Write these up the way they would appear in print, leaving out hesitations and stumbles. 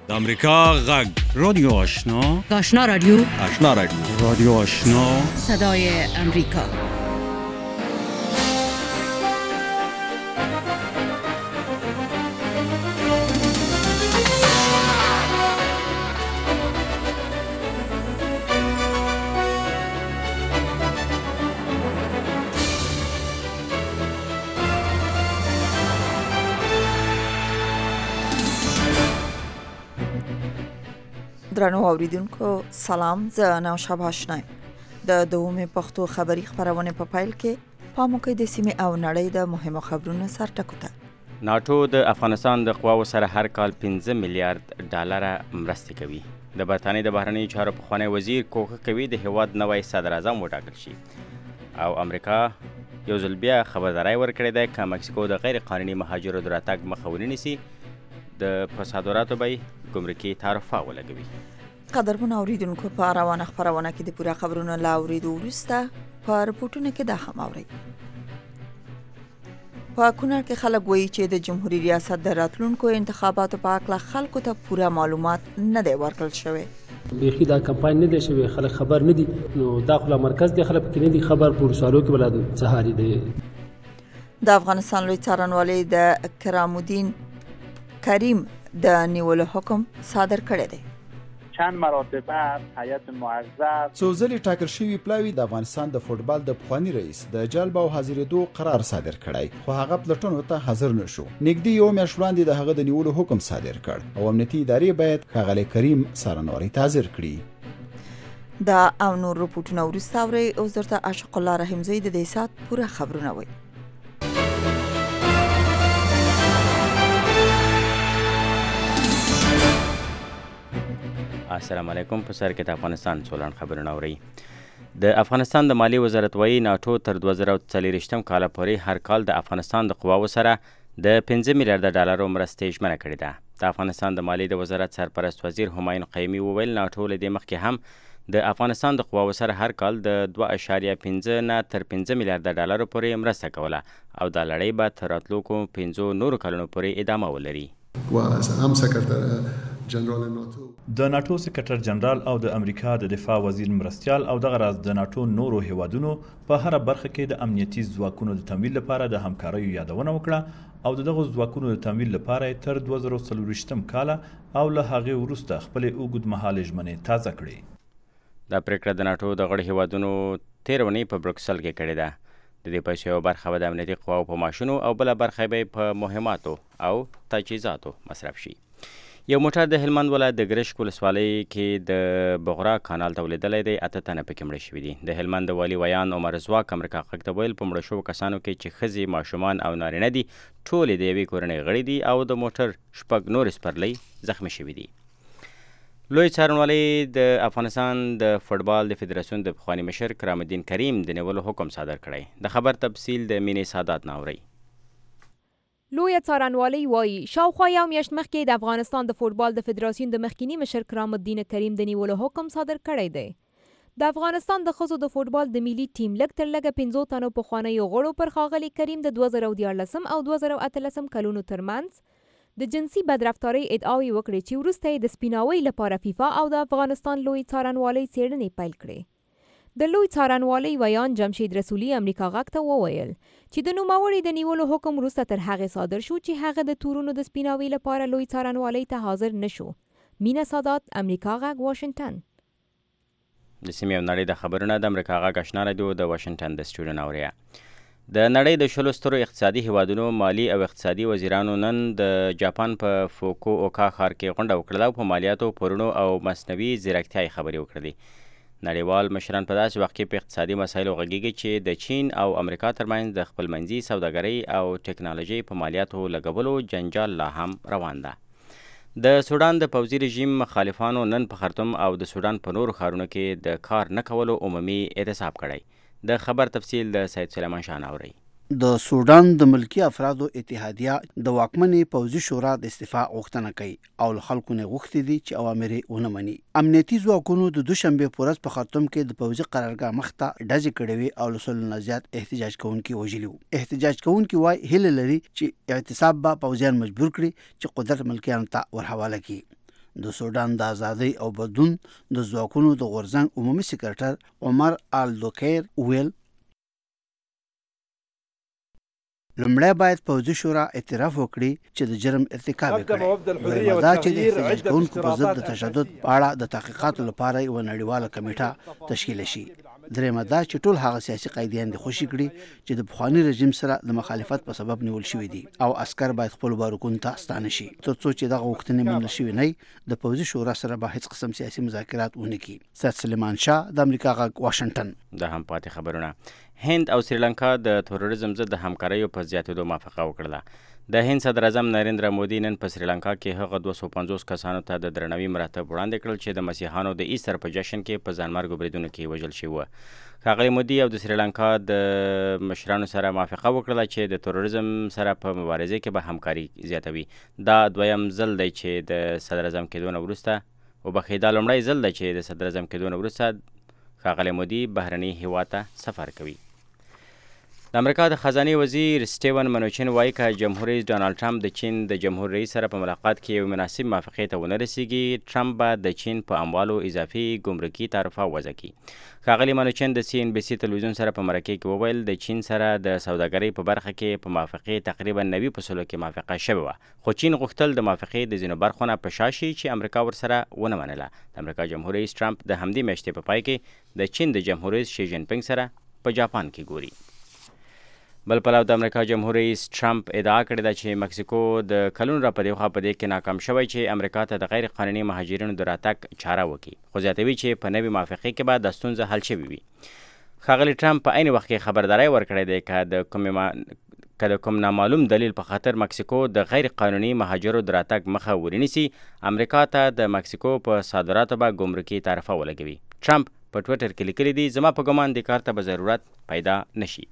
د امریکا غږ رادیو آشنا، آشنا رادیو، آشنا رادیو، رادیو آشنا، صدای امریکا. درنو اوریدونکو سلام، زه نوشابه آشنایم. د دومې پښتو خبری خبرونه په پایل کې پاموکې د سیمې او نړۍ د مهمو خبرونو سر ټکو ته. ناتو د افغانستان د قواو سره هر کال 15 میلیارډ ډالر مرستې کوي. د برتانیې د بهرنیو چارو پخوانی وزیر کوښښ کوي د هیواد نوی صدر اعظم وټاکل شي. او امریکا یو ځل بیا خبرداری ورکړې ده چې مکسیکو د غیر قانوني مهاجرو د راتګ مخه ونیسي، د صادراتو به ګمرکي تعرفه ولګوي. قدرمن اوریدونکو، په روانه خبرونه کې د پوره خبرونو لا اوریدو وروسته په رپورټونو کې دا هم اورئ. په کونړ کې خلک وایي چې د جمهوریت ریاست د راتلونکو انتخاباتو په اړه خلکو ته پوره معلومات نه دی ورکړل شوی. بیخي دا کمپاین نه دی شوی، خلک خبر نه دي. نو داخله مرکز کې خلک کې نه دي خبر، پر سوالو کې بلاد سهاري دی. د افغانستان لوی څارنوالي د کرامالدین کریم د نیولو حکم صادر کړی دی. چند مراتب بعد هیئت معزز څو ځلې ټاکل شوی پلاوی د افغانستان د فوټبال د پخوانی رئیس د جلب او حاضرېدو قرار صادر کړی، خو هغه پلټنو ته حاضر نشو. نږدې یو میاشت وړاندې د هغه د نیولو حکم صادر کړ او امنیتي ادارې باید ښاغلی کریم څارنوالي ته حاضر کړي. دا او نور رپورټونه وروسته اورئ. اوس درته عاشق الله رحیمزی د دې ساعت پوره خبرونه وایي. السلام علیکم. په سر کې د افغانستان څولان خبرونه اورئ. د افغانستان د مالی وزارت وایي ناټو تر 2040 کال پورې هر کال د افغانستان د قواو سره د 15 میلیارډ ډالرو مرستې ژمنه کړې ده. د افغانستان د مالی د وزارت سرپرست وزیر همایون قیومي وویل ناټو له دې مخکې هم د افغانستان د قواو سره هر کال د 2.5 نه تر 15 میلیارډ ډالرو پورې مرسته کوله او دا لړۍ به تر راتلونکو 5 نورو کلونو پورې ادامه ولري. د ناتو سکرټر جنرال او د امریکا د دفاع وزیر مرستیال او دغه راز د ناتو نورو هیوادونو په هر برخه کې د امنیتي ځواکونو د تمویل لپاره د همکاریو یادونه وکړه او دغه ځواکونو د تمویل لپاره تر 2024 کال او له هغې وروسته خپل اوږدمهاله ژمنې تازه کړې. دا پریکړه د ناتو د غړو هیوادونو 13 اونۍ په بروکسل کې کړې ده. د دې پیسو یو برخه به د امنیتي قواو په ماشونو او بله برخه به په مهماتو او تجهیزاتو مصرف شي. یو موټر د هلمند ولایت د ګرشک ولسوالۍ کې د بغرا کانال ته ولیدلی دی. 8 تنه پکې مړه شوي دي. د هلمند د والي ویان عمر زواک امریکا غږ ته ویل په مړه شوو کسانو کې چې ښځې، ماشومان او نارینه دي ټولې د یوې کورنۍ غړي دي او د موټر 6 نور سپرلۍ زخمي شوي دي. لوی څارنوالي د افغانستان د فوټبال د فدراسیون د پخواني مشر کرامالدین کریم د نیولو حکم صادر کړی. د خبر تفصیل د مینې سادات نه اورئ. لوی څارنوالي وایي شاوخوا یو میاشت مخکې د افغانستان د فوټبال د فدراسیون د مخکینی مشر کرامالدین کریم د نیولو حکم صادر کړی دی. د افغانستان د ښځو د فوټبال د ملي ټیم لږ تر لږه 15 تنو پخوانیو غړو پر ښاغلي کریم د 2014 او 2018 کلونو ترمنځ د جنسي بدرفتارۍ ادعاوې وکړې چې وروسته یې د سپیناوۍ لپاره فیفا او د افغانستان لوی څارنوالۍ څېړنې پیل کړې. د لوی څارنوالۍ ویان جمشید رسولي امریکا غږ ته وویل چې د نوموړي د نیولو حکم وروسته تر هغې صادر شو چې هغه د تورونو د سپیناوۍ لپاره لوی څارنوالۍ ته حاضر نشو. مینه سادات، امریکا غږ، واشنګټن. د سیمې او نړۍ د خبرونه د امریکا غږ آشنا رادیو د واشنګټن د سټوډیو نه اورئ. د نړۍ د 10 سترو اقتصادي هیوادونو مالی او اقتصادي وزیرانو نن د جاپان په فوکو اوکا ښار کې غونډه وکړله او په مالیاتو، پورونو او مصنوعي ځیرکتیا یې خبرې وکړلې. نړیوال مشران په داسې وخت کې په اقتصادي مسایلو غږیږي چې د چین او امریکا ترمنځ د خپلمنځي سوداګرۍ او ټکنالوژۍ په مالیاتو لګولو جنجال لا هم روان ده. د سودان د پوځي رژیم مخالفانو نن په خرطوم او د سودان په نورو ښارونو کې د کار نه کولو عمومي اعتصاب کړی. د خبر تفصیل د سید سلیمان شاه نه اورئ. د سودان د ملکی افرادو اتحادیه د واکمنې پوځي شورا د استعفا غوښتنه کوي او له خلکو نه غوښتي دي چې اوامر یې ونه مني. امنیتي ځواکونو د دوشنبه په ورځ په خرطوم کې د پوځي قرارګاه مخته ډزې کړې وې او له 100 نه زیات احتجاج کوونکي وژلي وو. احتجاج کوونکي وایي هیله لري چې اعتصاب به پوځیان مجبور کړي چې قدرت ملکیانو ته ورحواله کړي. د سودان د ازادۍ او بدلون د ځواکونو د غورځنګ عمومي سکرټر عمر آلدوکیر ویل لومړی باید پوځي شورا اعتراف وکړي چې د جرم ارتکاب یې کړی. دویمه دا چې د احتجاج کوونکو په ضد د تشدد په اړه د تحقیقاتو لپاره یوه نړیواله کمیټه تشکیل شي. دریمه دا چې ټول هغه سیاسي قیدیان دې خوشي کړي چې د پخواني رژیم سره د مخالفت په سبب نیول شوي دي او عسکر باید خپلو بارکونو ته ستانه شي. تر څو چې دغه غوښتنې منل شوي نه د پوځي شورا سره به هیڅ قسم سیاسي مذاکرات ونه کړي. سید سلیمان شاه د امریکا غږ واشنګټن. د هم پاتې خبرونه هند او سریلانکا د تروریزم ضد د همکاریو په زیاتېدو موافقه وکړله. د هند صدر اعظم نریندرا مودي نن په سریلانکا کې هغه 250 کسانو ته د درناوي مراتب وړاندې کړل چې د مسیحیانو د ایسټر په جشن کې په ځانمرګو بریدونو کې وژل شوي وو. ښاغلي مودي او د سریلانکا د مشرانو سره موافقه وکړله چې د تروریزم سره په مبارزې کې به همکاري زیاتوي. دا دویم ځل دی چې د صدر اعظم کېدو نه وروسته دا لومړی ځل دی چې د صدر اعظم کېدو نه وروسته ښاغلی مودي بهرني هیواد ته سفر کوي. د امریکا د خزانې وزیر سټیون منوچین وایي که جمهور رئیس ډانالډ ټرمپ د چین د جمهور رئیس سره په ملاقات کې یو مناسب موافقې ته ونه رسیږي، ټرمپ به د چین په اموالو اضافي ګمرکي تعرفه وضع کړي. ښاغلي منوچین د CNBC تلویزیون سره په مرکې کې وویل د چین سره د سوداګرۍ په برخه کې په موافقې تقریبا 90% کې موافقه شوې وه، خو چین غوښتل د موافقې د ځینو برخو نه په شا شي چې امریکا ورسره ونه منله. د امریکا جمهور رئیس ټرمپ د همدې میاشتې په پای کې د چین د جمهور رئیس شي جین پینګ سره په جاپان کې ګوري. بل پلو د امریکا جمهور رئیس ټرمپ ادعا کړې ده چې مکسیکو د کلونو را په دې خوا په دې کې ناکام شوی چې امریکا ته د غیر قانوني مهاجرینو د راتګ چاره وکړي، خو زیاتوي چې په نوې موافقې کې به دا ستونزه حل شوې وي. ښاغلي ټرمپ په عین وخت کې خبرداری ورکړی دی که د کوم نامعلوم دلیل په خاطر مکسیکو د غیر قانوني مهاجرو د راتګ مخه ونیسي، امریکا ته د مکسیکو په صادراتو به ګمرکي تعرفه ولګوي. ټرمپ په ټویټر کې لیکلی دی زما په ګمان دې کار ته به ضرورت پیدا نشي.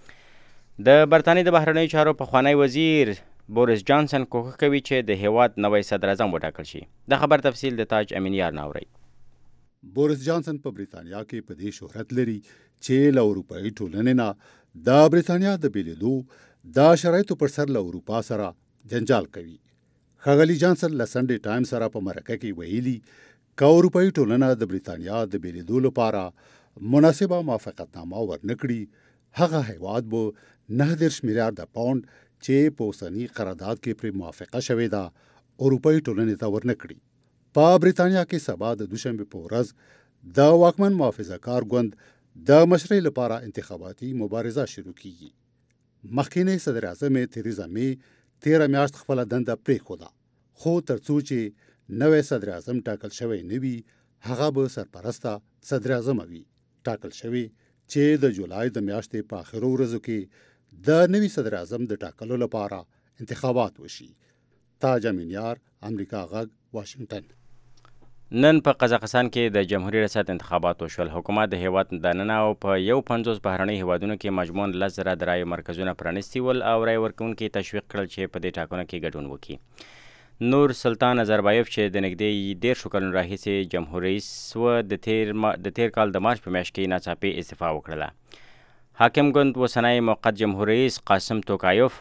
د برطانیې د بهرنیو چارو پخوانی وزیر بوریس جانسن کوښښ کوي چې د هیواد نوی صدر اعظم وټاکل شي. د خبر تفصیل د تاج امین یار نه اورئ. بوریس جانسن په بریتانیا کې په دې شهرت لري چې له اروپایي ټولنې نه د بریتانیا د بېلېدو د شرایطو پر سر له اروپا سره جنجال کوي. ښاغلي جانسن له سنډې ټایم سره په مرکه کې ویلي که اروپایي ټولنه د بریتانیا د بېلېدو لپاره مناسبه موافقتنامه ورنه کړي، هغه هیواد به 9 میلیارډ پاونډ چې په اوسني قرارداد کې پرې موافقه شوې ده اروپایي ټولنې ته ورنه کړي. په بریتانیا کې سبا د دوشنبې په ورځ د واکمن محافظه‌کار ګوند د مشرۍ لپاره انتخاباتي مبارزه شروع کیږي. مخکینی صدر اعظم تریزا می 13 میاشت خپله دنده پرېښوده، خو تر څو چې نوی صدر اعظم ټاکل شوی نه وي هغه به سرپرسته صدر اعظم وي. ټاکل شوی چې د جولای د میاشتې په آخرو ورځو کې د نوي صدر اعظم د ټاکلو لپاره انتخابات وشي. تاج امین یار، امریکا غږ، واشنګټن. نن په قزاقستان کې د جمهوریت ریاست انتخابات وشول. حکومت د هیواد دننه او په 51 بهرني هیوادونو کې مجموعاً 10,000 د رایو مرکزونه پرانیستي ول او رای ورکوونکي تشویق کړل چې په دې ټاکنو کې ګډون وکړي. نور سلطان نظربایف چې د نږدې 10 کلونو راهیسې جمهور رئیس و د تیر کال د مارچ په میاشت کې ناڅاپي استعفا وکړله. حاکم ګوند اوسنی موقت جمهور رئیس قاسم توکایوف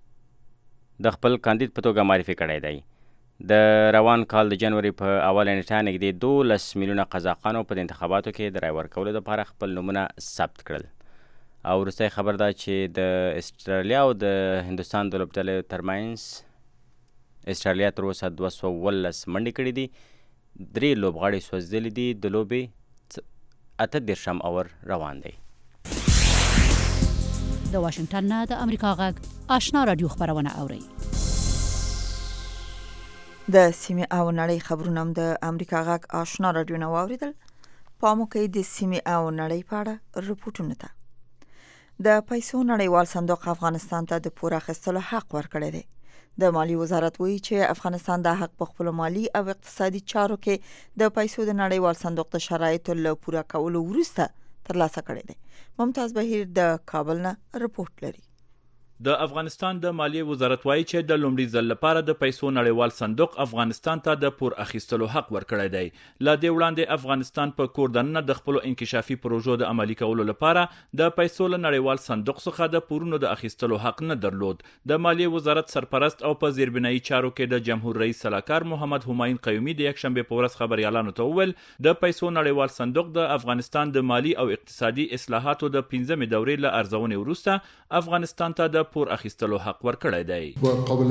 د خپل کاندید په توګه معرفي کړی دی. د روان کال د جنوري په اوله نیټه نږدې 12 میلیونه قزاقانو په انتخاباتو کې د رای ورکولو لپاره خپل نومونه ثبت کړل. او وروستی خبر دا چې د استرالیا او د هندوستان د لوبډلې ترمنځ استرالیا تر اوسه 219 منډې کړي دي، 3 لوبغاړي سوځېدلي دي، د لوبې 8 اور روان دی. د واشنګټن نه د امریکا غږ آشنا رادیو خبرونه اورئ. د سیمې او نړۍ خبرونه هم د امریکا غږ آشنا رادیو نه واوریدل. پام وکړئ د سیمې او نړۍ په اړه رپورټونو ته. د پیسو نړیوال صندوق افغانستان ته د پور اخیستلو حق ورکړی دی. د مالی وزارت وایي چې افغانستان دا حق په خپلو مالي او اقتصادي چارو کې د پیسو د نړیوال صندوق د شرایطو له پوره کولو وروسته ترلاسه کړی دی. ممتاز بهیر د کابل نه رپورټ لري. د افغانستان د مالیې وزارت وایي چې د لومړي ځل لپاره د پیسو نړیوال صندوق افغانستان ته د پور اخیستلو حق ورکړی دی. له دې وړاندې افغانستان په کور دننه د خپلو انکشافي پروژو د عملي کولو لپاره د پیسو له نړیوال صندوق څخه د پورونو د اخیستلو حق نه درلود. د مالیې وزارت سرپرست او په زیربنایي چارو کې د جمهور رئیس سلاکار محمد همایون قیومي د یکشنبه په ورځ خبريالانو ته وویل د پیسو نړیوال صندوق د افغانستان د مالی او اقتصادي اصلاحاتو د 15مې دورې له ارزونې وروسته افغانستان ته د پور اخیستلو حق ورکړی دی. قابل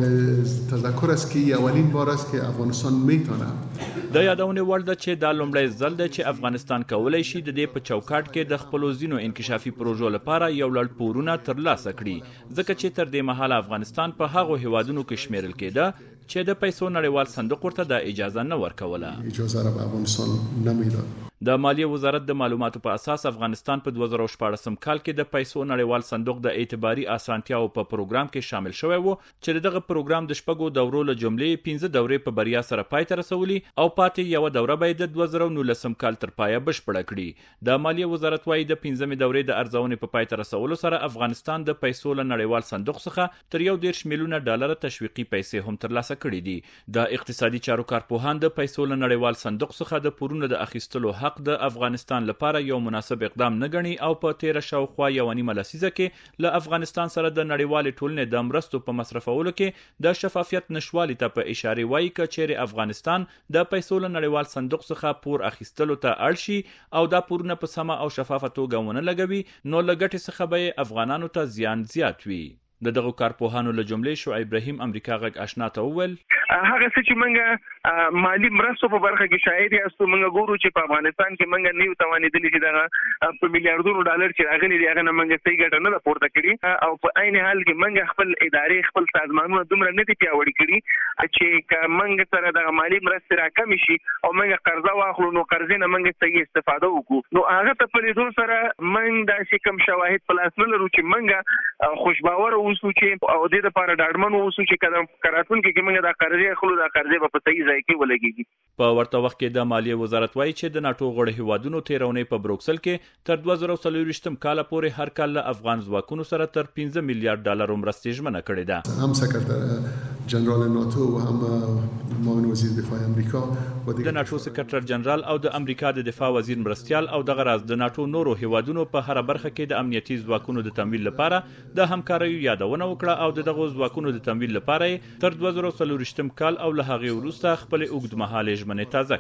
تذکر است که اولین بار است که افغانستان میتونه د یادونې وړ ده چې دا لومړی ځل دی چې افغانستان کولی شي د دې په چوکاټ کې د خپلو ځینو انکشافي پروژو لپاره یو لړ پورونه ترلاسه کړي، ځکه چې تر دې مهاله افغانستان په هغو هیوادونو کې شمیرل کېده چې د پیسو نړیوال صندوق ورته د اجازه نه ورکوله. اجازه را به افغانستان نمیداد. د مالیې وزارت د معلوماتو په اساس افغانستان په 2014 کال کې د پیسو نړیوال صندوق د اعتباري اسانتیاو په پروګرام کې شامل شوی و چې دغه پروګرام د شپږو دورو له جملې 15 دورې په بریا سره پای ته رسولي او پاتې یو دوره به د 2019 کال تر پایه بشپړه کړي. د مالیې وزارت وايي د 15مې دورې د ارزونې په پای ته رسولو سره افغانستان د پیسو له نړیوال صندوق څخه تر 1.5 میلیونه ډالر تشویقي پیسې هم ترلاسه کړي دي. د اقتصادي چارو کارپوهان د پیسو له نړیوال صندوق څخه د پورونو د اخیستلو حق د افغانستان لپاره یو مناسب اقدام نه ګڼي او په 13 شاوخوا یو نیمه لسیزه کې له افغانستان سره د نړیوالې ټولنې د مرستو په مصرفولو کې د شفافیت نشوالي ته په اشاره وایي چې چیرې افغانستان د پیسو له نړیوال صندوق څخه پور اخیستلو ته اړ شي او دا پورونه په سمه او شفافه توګه ونه لګوي نو لګټې څخه به افغانانو ته زیان زیات وي. د دغه کارپوهانو له جملې شعیب ابراهیم امریکا غږ آشنا ته وویل هغه څه چې موږ مالی مرستو په برخه کې شاید یاستو موږ ګورو چې په افغانستان کې موږ نیو توانېدلی چې دغه په میلیارډونو ډالر چې راغلي دي هغه نه موږ صحیح ګټه نه پورته کړي او په عین حال کې موږ خپل ادارې خپل سازمانونه دومره نه دي پیاوړي کړي چې موږ سره د مالی مرستې راکم شي او موږ قرضه واخلو نو قرضې نه موږ صحیح استفاده وکړو. نو هغه ته په لیدو سره موږ داسې کوم شواهد په لاس نه لرو چې موږ خوشباور اوسو چې او د لپاره ډاډمن اوسو چې کله کاراتون کې موږ د قرضې خلو د قرضې په صحیح ځای کې ولګيږي. په ورته وخت کې د مالیې وزارت وایي چې د ناتو غړي هیوادونو تیرونې په بروکسل کې تر 2024 کال پورې هر کال له افغان ځواکونو سره تر 15 میلیارډ ډالر مرستې ژمنه کړې ده. هم سکرتر جنرال ناتو و هم معاون وزیر دفاع امریکا د ناتو سکرتر جنرال او د امریکا د دفاع وزیر مرستيال او دغه راز د ناتو نورو هیوادونو په هر برخه کې د امنیتي ځواکونو د تمویل لپاره د همکارۍ یادونه وکړه او دغه ځواکونو د تمویل لپاره تر 2024 کال او له هغه وروسته خپل اوږدمهاله ژمنې تازه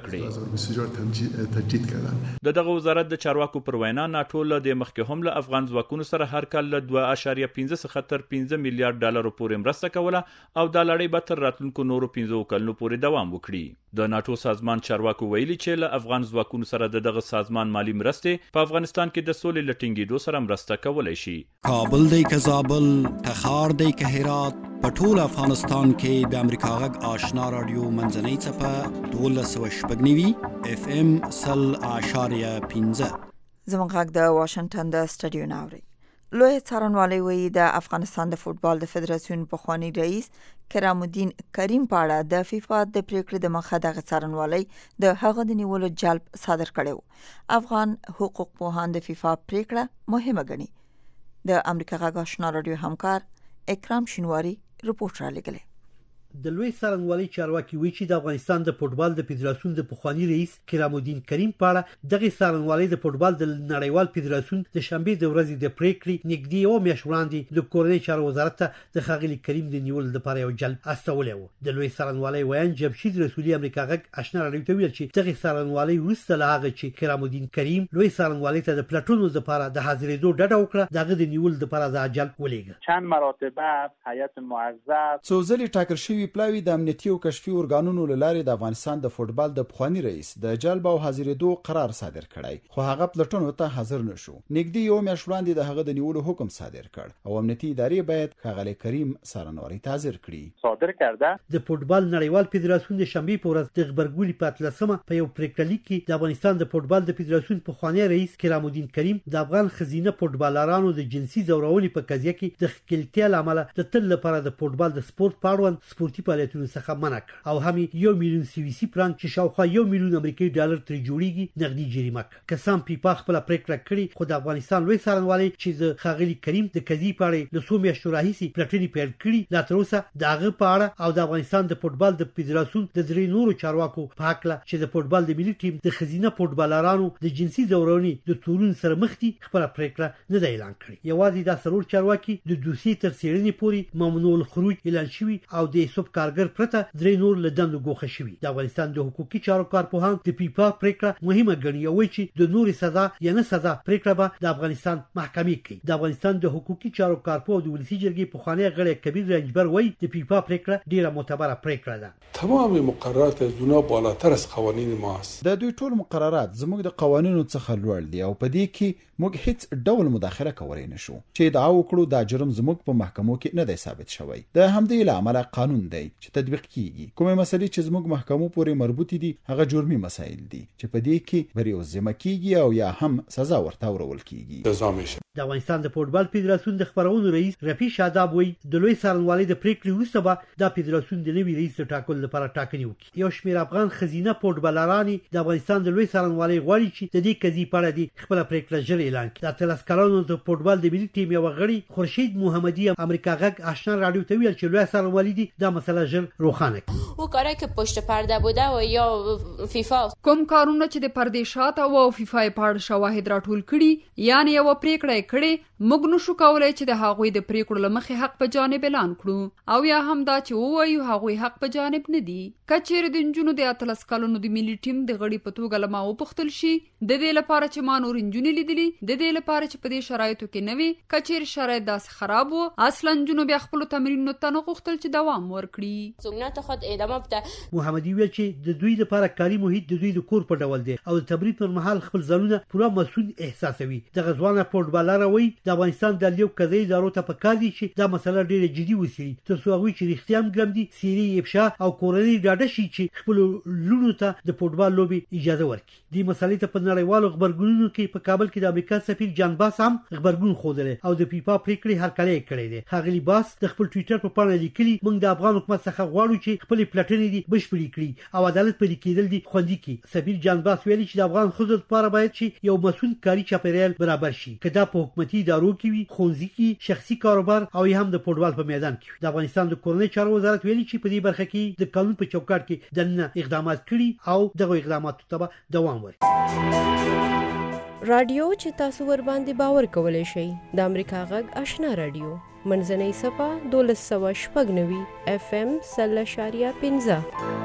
کړې. دغه وزارت د چارواکو پر وینا ناتو له د مخکې هم له افغان ځواکونو سره هر کال له 2.15 څخه تر 15 میلیارډ ډالر پورې مرسته کوله او د لړۍ به تر راتلونکو نورو 15 کلونو پورې دوام وکړي. د ناتو سازمان چارواکو ویلي چې له افغان ځواکونو سره دغه سازمان مالی مرستې په افغانستان کې د سولې لټینګېدو سره مرسته کولای شي. کابل دی که زابل، تخار دی که هرات، په ټول افغانستان کې د امریکا غږ آشنا رادیو منځنۍ څپه 1290 FM 0.15 زموږ غږ د واشنگټن د سټډیو ناوړي. لوی څارنوالي وایي د افغانستان د فوتبال د فدراسیون پخوانی رئیس کرام الدین کریم په اړه د فیفا د پریکړې د مخه د څارنوالي د هغه د نیولو جلب صادر کړو. افغان حقوق پوهان د فیفا پریکړه مهمه ګڼي. د امریکا غږ آشنا رادیو همکار اکرام شینواری رپورټ را لګلې. د لوی څارنوالي چارواکي وایي چې د افغانستان د فوتبال د فدراسیون د پخوانی رئیس کرام الدین کریم په اړه دغه څارنوالي د فوتبال د نړیوال فدراسیون د شنبه د ورځې د پریکړې نږدې یو میاشت وړاندې د کورنۍ چارو وزارت ته د ښاغلي کریم د نیول لپاره یو جلب استولی و. د لوی څارنوالي ویان جمشید رسولي امریکا غږ آشنا رادیو ته ویل چې دغه څارنوالي وروسته له هغه چې کرام الدین کریم لوی څارنوالي ته د پلاتونو لپاره د حاضرېدو ډډه وکړه دغه د نیول لپاره د جلب ولېږه. چند مراتب هیئت معزز څو ځلې ټاکل شوی پلاوی د امنیتي او کشفي ارګانونو لارې د افغانستان د فوتبال د پخوانی رئیس د جلب او حاضرېدو قرار صادر کړی خو هغه پلټنو ته حاضر نشو. نږدې یو میاشت وړاندې د هغه د نیولو حکم صادر کړ او امنیتي ادارې باید ښاغلي کریم څارنوالي ته حاضر کړي. صادر کرده د فوتبال نړیوال فدراسیون د شنبه په ورځ د خبرګونې په 13مه په یو پریکړه لیک کې د افغانستان د فوتبال د فدراسیون پخوانی رئیس کرام الدین کریم د افغان خزینه فوتبالرانو د جنسي زورونې په قضیه کې د ښکېلتیا لامل د تل لپاره د فوتبال د سپورت په اړوند سپورتي سپورتي فعالیتونو څخه منع کړ او هم 1 میلیون سویسي فرانک چې شاوخوا 1 میلیون امریکایي ډالر تر جوړیږي نقدي جریمه کړ. قسم فیفا خپل پریکړه کړې خو د افغانستان لوی څارنوالي چې د خاغلی کریم د قضیې په اړه له 2 میاشتو راهیسې پلټنې پیل کړې لا تر اوسه د هغه په اړه او د افغانستان د فوټبال د فدراسیون د درې نورو چارواکو په حق له چې د فوټبال د ملي ټیم د خزینه فوټبالرانو د جنسي زورونې د تورون سره مخ دي خپل پریکړه نه دی اعلان کړی. یوازې دا سرور چارواکي د دوسیې تر څېړنې پورې ممنوع الخروج اعلان شوی او د سب کارګر پرته درې نور له دندو ګوښه شوی. د افغانستان د حقوقي چارو کارپوهان د فیفا پریکړه مهمه ګڼي او چې د نورې سزا یا نه سزا پریکړه به د افغانستان محکمې کوي. د افغانستان د حقوقي چارو کارپوه د ولسی جرګې پخوانی غړی کبیر رنجبر وایي د فیفا پریکړه ډیره معتبره پریکړه ده. تمام مقررات از اونا بالاتر از قوانین ماست. د دوی ټول مقررات زموږ د قوانینو څخه لوړ دي او په دې کې موږ هیڅ ډول مداخله کولای نشو. چې ادعا وکړو دا جرم زموږ په محکمو کې نه دی ثابت شوی. د همدې لامل قانون دی چې تطبیق کیږي. کومه مسلې چې زموږ محکمو پورې مربوط دي هغه جرمي مسایل دي چې په دې کې بریو ذمه کیږي او یا هم سزا ورته ورول کیږي. سزا میشه. د افغانستان د فوټبال فدراسیون د خبرونو رئیس رفیع شاداب وایي د لوی څارنوالۍ د پریکړې وروسته به د فدراسیون د نوي رئیس ټاکلو لپاره ټاکنې وکړي. یو شمېر افغان خزینه فوټبالرانې د افغانستان د لوی څارنوالۍ غواړي چې د دې قضیې په اړه د خپل پریکړه ژر اعلان کړي. د اتلس کلونو د فوټبال د ملي ټیم یو غړي خورشید محمدي امریکا غږ آشنا رادیو ته ویل چې لوی څارنوالۍ دي دا مسله ژر روښانه کړي. او کاری که پشت پرده بوده و یا فیفا کوم کارونه چې د پردې شاته او فیفا په اړه شواهد راټول کړي یعنی یو پریکړه کړي موږ نشو کولای چې د هغوی د پریکړو لمخې حق په جانب اعلان کړو او یا هم دا چې وایو هغوی حق په جانب نه دي. کچېر د نجونو د اتلس کلونو د ملي ټیم د غړي په توګه لما وپختل شي د دې لپاره چې ما نور نجونې لیدلې د دې لپاره چې په دې شرایطو کې نوي کچېر شرایط داسې خراب وو اصلا نجونو بیا خپل تمرینونو ته نه غوښتل چې دوام ورکړي. زمونږ خود ادامه بده. محمدي ویل چې د دوی لپاره کاري محیط د دوی د کور په ډول دی او د تمرین پر مهال خپل ځانونه پوره مسؤل احساسوي. د غزوانه فوټبالر وایي د افغانستان د لیو قضیې ادارو ته پکار دي چې دا مسله ډیره جدي وڅېړي تر څو هغوی چې رښتیا هم ګرم دي سیري افشا او کورنۍ ډاډه شي چې خپل لونو ته د فوټبال لوبي اجازه ورکړي. دې مسلې ته په نړیوالو خبرګونونو کې په کابل کې د امریکا سفیر جان باس هم خبرګون خوده او د فیفا پریکړې هرکلی کړی دی. هغلی باس د خپل ټوئیټر په پاڼه لیکلي موږ د افغان حکومت څخه غواړو چې خپل پلټنې دي بشپړې کړي او عدالت پرې کېدل دي خوندي کړي. سفیر جان باس ویلي چې د افغان ښځو لپاره باید چې یو مسؤل کاري چاپیریال برابر شي که دا په حکومتي ادارو کې وي ښوونځي کې شخصي کاروبار او یا هم د فوټبال په میدان کې. د افغانستان د کورنۍ چارو وزارت ویلي چې په دې برخه کې د قانون په چوکاټ کې دنه اقدامات کړي او دغه اقداماتو ته دوام ورکړي. رادیو چې تاسو ور باندې باور کولای شئ د امریکا غږ آشنا رادیو منځنۍ صفه 1290 FM 0.15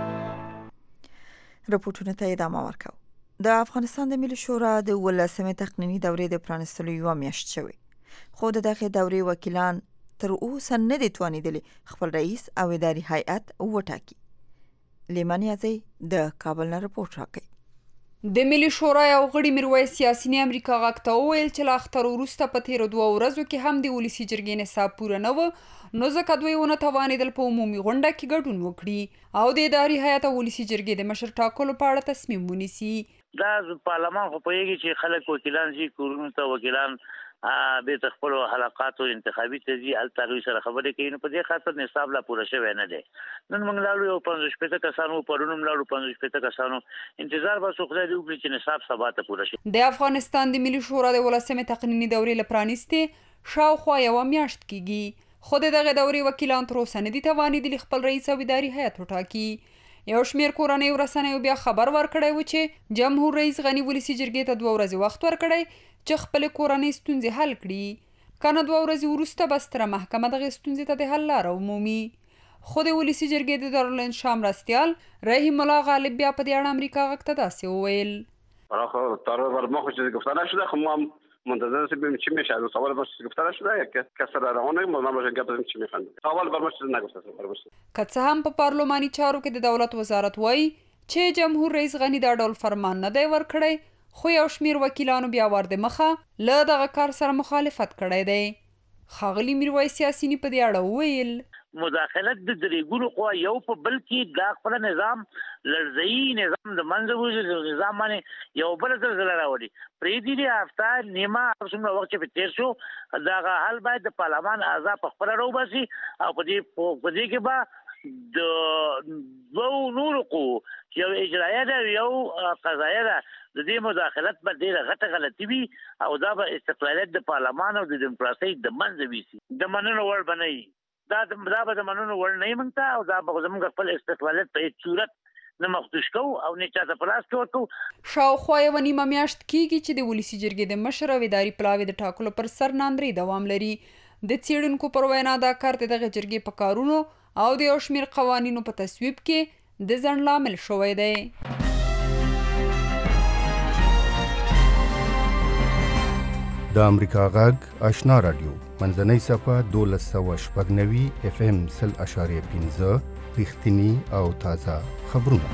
رپورټونه ته ادامه ورکاو. د افغانستان د ملي شورا د 18مې تقنینی دورې د پرانستلو یو میاشت شوی خو د دغه دورې وکیلان تر اوسه نه دي توانیدلي خپل رئیس او اداري هیئت وټاکي. لیمانیازي د کابل نه رپورټ راکړي. د ملي شورا یو غړي میرویس یاسینی امریکا غږ ته وویل چې لا اختر وروسته په تیرو 2 ورځو کې هم د ولسی جرګې نصاب پوره نه و نو ځکه دوی ونه توانېدل په عمومي غونډه کې ګډون وکړي او د اداري هیئت او ولسی جرګې د مشر ټاکلو په اړه تصمیم ونیسي. دا پارلمان خو پوهیږي چې خلک وکیلان شي کورونو ته وکیلان به تخپل حلقات او انتخابي تزي التاوي سره خبرې کوي نو په دې خاطر نصاب لا پوره شوی نه دی. نن موږ لاړو یو 55 کسانو پرونم لاړو 55 کسانو انتظار به څو خدای دې وکړي چې نصاب سبا ته پوره شي. د افغانستان د ملي شورا د 18مې تقنینی دورې لپرانسته شاوخوا یو میاشت کېږي خو دغه دورې وکیلان تر اوسه نه دي توانېدلي خپل رئیس او اداري هیئت وټاکي. یو شمیر کورنۍ ورسنیو بیا خبر ورکړی و چې جمهور رئیس غنی ولسی جرګې ته 2 ورځې وخت ورکړی چې خپل کورنۍ ستونزې حل کړي کنه 2 ورځې وروسته بستره محکمه دغه ستونزې ته د حل لاره ومومي. خو د ولسی جرګې د دارالانشا مرستیال رحیم الله غالب بیا په دې اړه امریکا غږ ته داسې وویل آخه تر ورما خوش گفتن شده خب ما منتظر ببینیم چی میشه. از سوال باش گفتن شده که کس را روانه ما باشه گفتن چی میخوان. سوال برمش نگفته برمش. که څه هم په پارلماني چارو کې د دولت وزارت وایي چې جمهور رئیس غنی دا ډول فرمان نه دی ورکړی خو یو شمیر وکیلانو بیا ور د مخه له دغه کار سره مخالفت کړی دی. ښاغلي میرویس یاسینی په دې اړه وویل مداخلت د درېګونو خو یو په بل کې دا خپل نظام لړزئی نظام د منځوي نظام باندې یو بل زلزلہ راوړي. پرې دې هفته نیمه څومره وخت په تیر شو دا حل باید د پارلمان اعضا په خپل راوباسي او په دې کې به د دوه نور قوو یو اجرایه ده یو قضایه ده د دې مداخلت په ډیره غټه غلطي وي او دا به استقلالیت د پارلمان او د دیموکراسۍ د منځ وي د مننو وړ بنئ دا به د مننو وړ نه منته او دا به زموږ خپل استقلالیت په هیڅ صورت نه مخدوش کو او نه چاته پلاس کو. شاوخوا یو نیمه میاشت کیږي چې د ولسی جرګې د مشر او اداري پلاوي د ټاکلو پر سر ناندري دوام لري. د څېړونکو پر وینا دا کار د دغه جرګې په کارونو او د یو شمېر قوانینو په تصویب کې د ځنډ لامل شوی دی. د امریکا غږ آشنا رادیو منځنۍ صفحه 1290 FM 0.15 رښتینی او تازه خبرونه.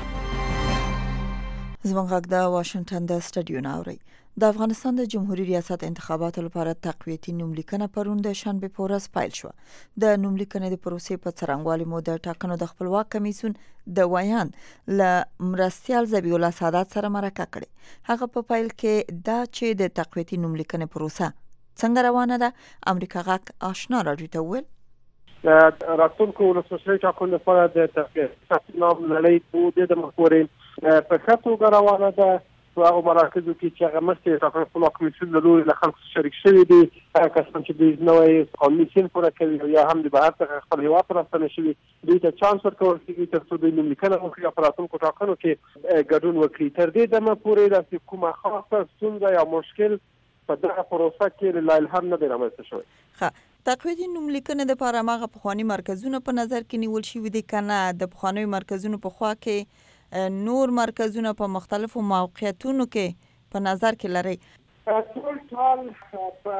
زموږ غږ د واشنگټن د سټډیو نه اوري. د افغانستان د جمهوریت ریاست انتخاباتو لپاره تقویتي نوملیکنه پرون د شنبه په ورځ پیل شو. د نوملیکنې د پروسې په څرنګوالي مو د ټاکنو د خپلواک کمیسیون د ویان ل مرستیال ذبیح الله سادات سره مرکه کړې. هغه په پیل کې دا چې د تقویتي نوملیکنې پروسه څنګه روانه ده امریکا غږ آشنا رادیو ته وویل. راتلونکو ولسمشرۍ ټاکنو لپاره د تقویتي نوملیکنې د مخورې په ښه توګه روانه ده. په هغه مراکزو کې چې هغه مخکې ټاکنو خپلواک کمیسیون له لوري له خلکو شریک شوي دي کسان چې دوی نوی قانوني سین پوره کوي او یا هم د بهر څخه خپل هېواد ته راستنه شوي دوی ته چانس ورکول کېږي تر څو دوی نوملیکنه وکړي او په راتلونکو ټاکنو کې ګډون وکړي. تر دې دمه پورې داسې کومه خاصه ستونزه یا مشکل په دغه پروسه کې لا الهام نه دی رامنځته شوی. ښه تقویتي نوملیکنې دپاره هماغه پخواني مرکزونه په نظر کې نیول شوي دي که نه د پخوانیو مرکزونو په خوا کې نور مرکزونه په مختلفو موقعیتونو کې په نظر کې لري؟ ټول په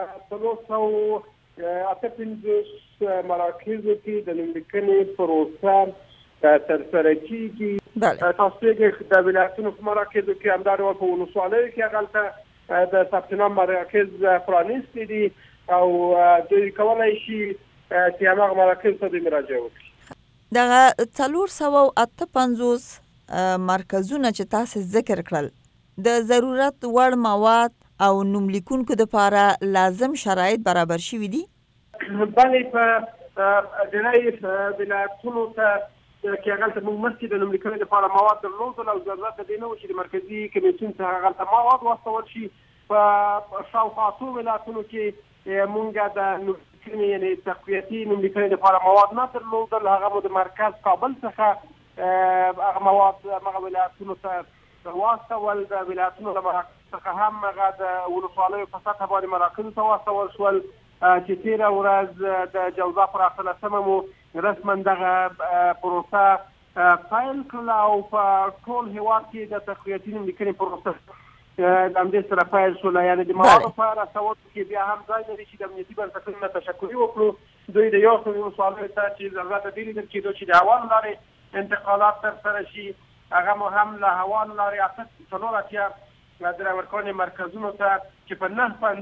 358 مراکزو کې د نوملیکنې پروسه ترسره کیږي. تاسو یې د ولایتونو په مراکزو کې همدا ډول په ولسوالیو کې هغلته د ثبت نام مراکز پرانیستي دي او دوی کولی شي چې هماغه مراکز ته دوی مراجعه وکړي. دغه 458 مرکزونه چې تاسو ذکر کړل د ضرورت وړ مواد او نوملیکونکو لپاره لازم شرایط برابر شوي دي؟ بلې په ډېری ولایتونو ته کې هغلته موږ مخکې د نوملیکنې لپاره مواد درلودل او ضرورت د دې نه و چې د مرکزي کمیسیون څخه هغلته مواد واستول شي. په شاوخوا څو ولایتونو کې موږ د نوملیکنې یعنې تقویتي نوملیکنې لپاره مواد نه درلودل. هغه مو د مرکز کابل څخه هغه مواد هغه ولایتونو ته واستول. د ولایتونو له مراکزو څخه هم هغه د ولسوالیو په سطحه باندې مراکزو ته واستول شول چې تېره ورځ د جوزا پر 18 مو رسما دغه پروسه پیل کړله او په ټول هېواد کې د تقویتي نوملیکنې پروسه د همدې سره پیل شوله. یعنې د موادو په رسولو کې بیا هم ځای لري چې د امنیتي بنسټونو نه تشکري وکړو. دوی د یو څو ولسوالیو ته چې ضرورت د دې لیدل کېدو چې د هوا له لارې انتقالات ترسره شي هغه مو هم له هوا له لارې 8 د راورکونې مرکزونو ته چې په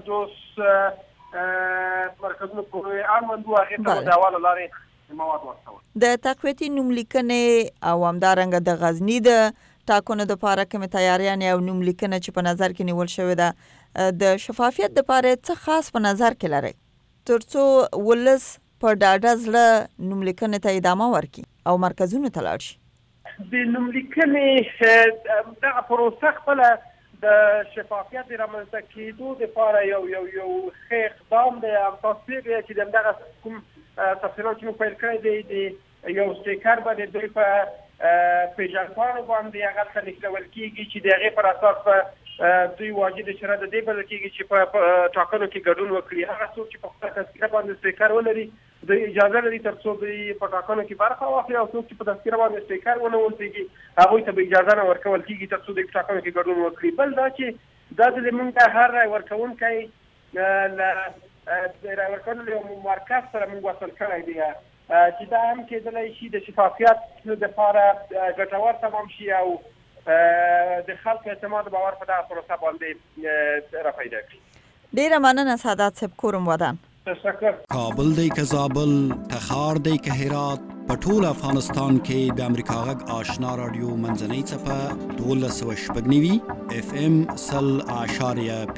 950 مرکزونو پورې اړوند وو هغې ته د هوا له لارې مواد واستول. د تقویتي نوملیکنې او همدارنګه د غزني د ټاکنو دپاره کومې تیاریانې او نوملیکنه چې په نظر کې نیول شوې ده د شفافیت دپاره څه خاص په نظر کې لرئ تر څو ولس په ډاډه زړه نوملیکنې ته ادامه ورکړي او مرکزونو ته لاړ شي؟ د نوملیکنې دغه پروسه خپله د شفافیت د رامنځته کېدو دپاره یو ښه اقدام دی. تاسو پوهېږئ چې د همدغه کوم تفصیلات چې موږ پیل کړی دی د یو سټیکر باندې دوی په پېژندپاڼو باندې هغلته لیکلول کېږي چې د هغې پر اساس په دوی واجد شرط د دې بلل کېږي چې په ټاکنو کې ګډون وکړي. هغه څوک چې په خپله تذکره باندې سټیکر ولري دوی اجازه لري تر څو دوی په ټاکنو کې برخه واخلي او څوک چې په تذکره باندې سټیکر ونه ولګي هغوی ته به اجازه نه ورکول کېږي تر څو دوی په ټاکنو کې ګډون وکړي. بل دا چې دا ځلې موږ ته هر رای ورکوونکی له رای ورکولو له یو مرکز سره موږ وصل کړی دی چې دا هم کېدلی شي د شفافیت دپاره ګټور تمام شي او د خلکو اعتماد باور په دغه پروسه باندې را پیدا کړي. ډیره مننه سعادت صاحب. کورم ودان. کابل دی که زابل، تخار دی که هرات، په ټول افغانستان کې د امریکا غږ آشنا رادیو منځنۍ څپه 1290 FM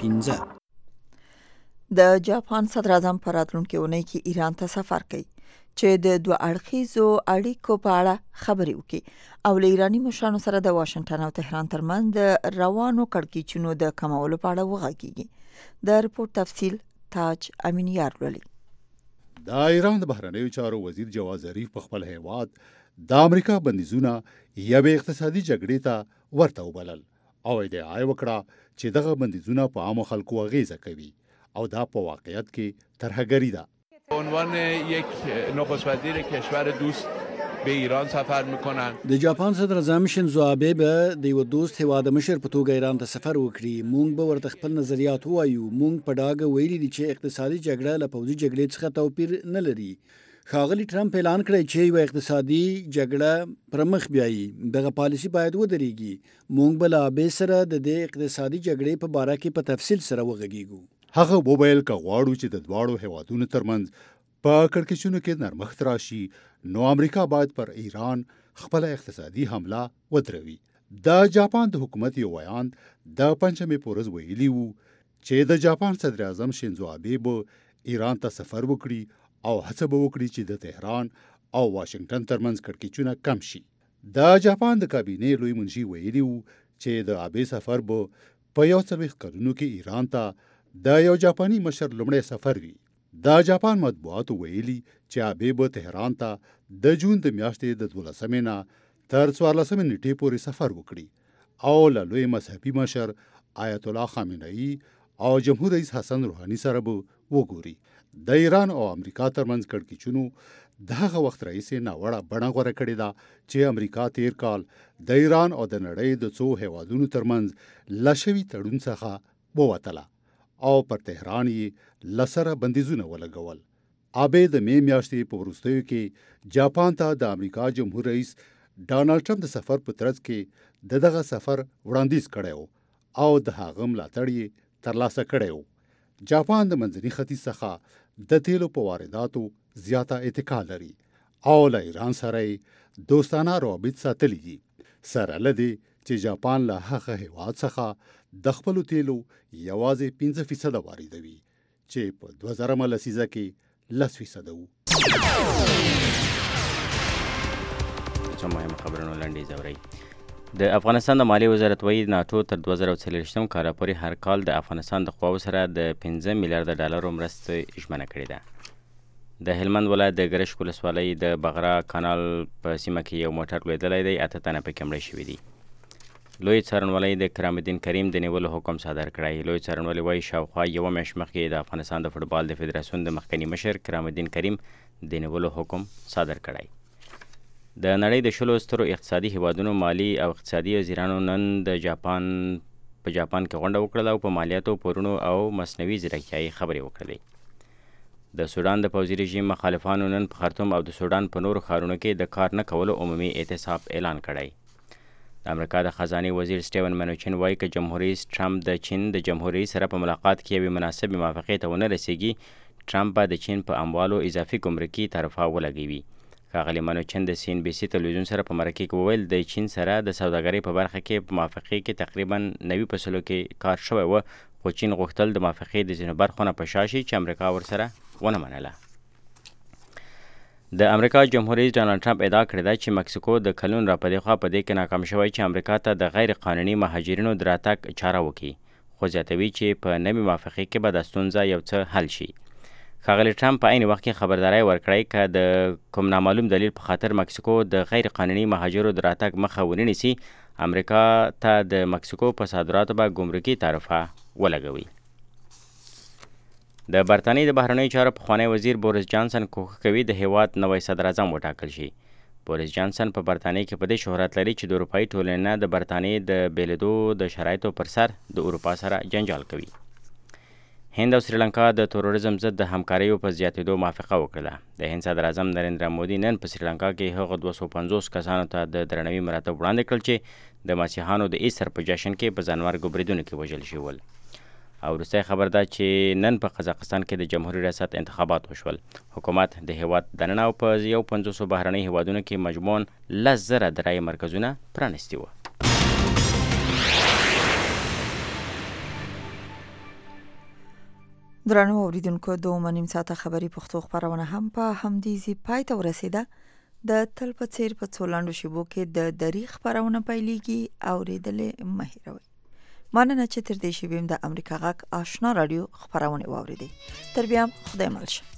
0.15. د جاپان صدر اعظم په راتلونکې اونۍ کې ایران ته سفر کوي چې د دوه اړخیزو اړیکو په اړه خبرې وکړي او له ایرانی مشرانو سره د واشنگټن او تهران ترمنځ د روانو کړکېچونو د کمولو په اړه وغږیږي. د رپورت تفصیل تاج امینیار لولي. د ایران د بهرنیو چارو وزیر جواز ظریف په خپل هیواد د امریکا بندیزونه یوې اقتصادي جګړې ته ورته وبلل او ادعا وکړه چې دغه بندیزونه په عامو خلکو اغیزه کوي او دا په واقعیت کې ترهګری ده. به عنوان یک نخست وزیر کشور دوست به ایران سفر میکنن. د جاپان صدر اعظم شینزو آبه به د یو دوست هیواد مشر په توګه ایران ته سفر وکړي. مونږ به ورته خپل نظریات وایو. مونږ په ډاګه ویلي دي چې اقتصادي جګړه له پوځي جګړې څخه توپیر نه لري. ښاغلي ټرمپ اعلان کړی چې یو اقتصادي جګړه پر مخ بیایي. دغه پالیسي باید ودرېږي. مونږ به له آبه سره د دې اقتصادي جګړې په باره کې په تفصیل سره وغږیږو. هغه وویل که غواړو چې د دواړو هیوادونو ترمنځ په کړکېچونو کې نرمښت راشي نو امریکا باید پر ایران خپل اقتصادي حمله ودروي. د جاپان د حکومت یو ویان د پنځمې په ورځ ویلي وو چې د جاپان صدر اعظم شینزو آبه به ایران ته سفر وکړي او هڅه به وکړي چې د تهران او واشنگټن ترمنځ کړکېچونه کم شي. د جاپان د کابینې لوی منشي ویلي وو چې د آبه سفر به په 40 کلونو کې ایران ته د یو جاپاني مشر لومړی سفر وي. د جاپان مطبوعاتو ویلي چې آبه به تهران ته د جون د میاشتې د 12 نه تر 14 نیټې پورې سفر وکړي او له لوی مذهبي مشر آیت الله خامنه‌ای او جمهور رئیس حسن روحاني سره به وګوري. د ایران او امریکا ترمنځ کړکېچونو دغه وخت راهیسې ناوړه بڼه غوره کړې ده چې امریکا تیر کال د ایران او د نړۍ د څو هیوادونو ترمنځ لشوي تړون څخه ووتله او پر تهران یې لسره بندیزونه ولګول. آبه د می میاشتې په وروستیو کې جاپان ته د امریکا جمهور رئیس ډانلډ ټرمپ د سفر په ترڅ کې دغه سفر وړاندیز کړی او د هغه ملاتړ یې ترلاسه کړی. جاپان د منځني ختیځ څخه د تیلو په وارداتو زیاته اتکا لري او له ایران سره دوستانه روابط ساتلي دي. سره لدی چې جاپان له هغه هیواد څخه د خپلو تیلو یوازې 5% واردوي چې په 2000 لسیزه کې 10% وو. څه مهمه خبرونه لنډې زوري. د افغانستان د مالیې وزارت وایي ناتو تر 2040 کال پورې هر کال د افغانستان د قواو سره د 15 میلیارډ ډالرو مرستې ژمنه کړې ده. د هلمند ولایت د ګرشک ولسوالۍ د بغرا کانال په سیمه کې یو موټر لوېدلی دی. 8 تنه پکې مړه شوي دي. لوی څارنوالۍ د کرام الدین کریم د نیولو حکم صادر کړی. لوی څارنوالۍ وایي شاوخوا یوه میاشت مخکې د افغانستان د فوټبال د فدراسیون د مخکني مشر کرام الدین کریم د نیولو حکم صادر کړی. د نړۍ د 10 سترو اقتصادي هیوادونو مالی او اقتصادي وزیرانو نن په جاپان کې غونډه وکړله او په مالیاتو، پورونو او مصنوعي ځیرکتیا یې خبرې وکړلې. د سودان د پوځي رژیم مخالفانو نن په خرطوم او د سودان په نورو ښارونو کې د کار نه کولو عمومي اعتصاب اعلان کړی. د امریکا د خزانې وزیر سټیون منوچن وایي که جمهور رئیس ټرمپ د چین د جمهور رئیس سره په ملاقات کې یوې مناسبې موافقې ته ونه رسیږي، ټرمپ به د چین په اموالو اضافي ګمرکي طرفه ولګوي. ښاغلي منوچن د CNBC تلویزیون سره په مرکه کې وویل د چین سره د سوداګرۍ په برخه کې په موافقې کې تقریبا 90% کې کار شوی و، خو چین غوښتل د موافقې د ځینو برخو نه په شا شي چې امریکا ورسره ونه منله. د امریکا جمهور رئیس ډانلډ ټرمپ ادعا کړې ده چې مکسیکو د کلونو راپدې خوا په دې کې ناکام شوی چې امریکا ته د غیر قانوني مهاجرینو د راتګ چاره وکړي، خو زیاتوي چې په نوې موافقې کې به دا ستونزه یو څه حل شي. ښاغلي ټرمپ په عین وخت کې خبرداری ورکړی که د کوم نامعلوم دلیل په خاطر مکسیکو د غیر قانوني مهاجرو د راتګ مخه ونه نیسي، امریکا ته د مکسیکو په صادراتو به ګمرکي طرفه ولګوي. د برطانیې د بهرنیو چارو پخوانی وزیر بوریس جانسن کوښښ کوي د هیواد نوی صدر اعظم وټاکل شي. بوریس جانسن په برطانیې کې په دې شهرت لري چې د اروپایي ټولنې نه د برطانیې د بیلېدو د شرایطو پر سر د اروپا سره جنجال کوي. هند او سریلانکا د تروریزم ضد د همکاریو په زیاتېدو موافقه وکړه. د هند صدر اعظم نریندرا مودي نن په سریلانکا کې هغه 250 کسانو ته د درناوي مراتب وړاندې کړل چې د مسیحیانو د ایسټر په جشن کې په ځانمرګو بریدونو کې وژل شوي ول. او وروستی خبر ده چې نن په قزاقستان کې د جمهوري ریاست انتخابات وشول. حکومت د هیواد دننه او په 150 بهرنۍ هیوادونو کې مجموعاً 10,000 د رایې مرکزونه پرانیستي وو. درنو اوریدونکو 2 ساعته خبری پښتو خبرونه هم په همدې زی پای ته ورسیده. د تل په څیر په څولاندو شیبو کې د دری خبرونه پیلېږي اوریدلې مهیروي. مننه چې تر دې شی بیم د امریکا غږ آشنا رادیو خبرونه واوریدي. تر بیا خدای مل شه.